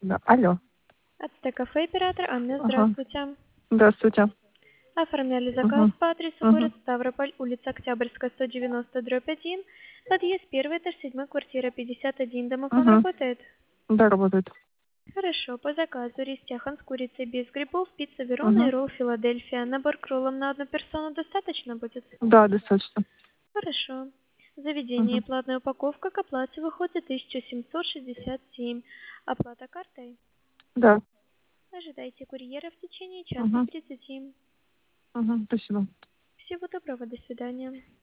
Да. Алло. Ацтек-кафе, оператор Анна, Ага. здравствуйте. Здравствуйте. Оформляли заказ Угу. по адресу Угу. город Ставрополь, улица Октябрьская, 190/1, подъезд 1, этаж 7, квартира 51. Домофон Угу. работает? Да, работает. Хорошо, по заказу рис тяхан с курицей без грибов, пицца Верона и Угу. ролл Филадельфия. Набор к роллам на одну персону достаточно будет? Да, достаточно. Хорошо. Заведение и Угу. платная упаковка к оплате выходит 1767. Оплата картой? Да. Ожидайте курьера в течение часа Угу. 30. Угу. Спасибо. Всего доброго, до свидания.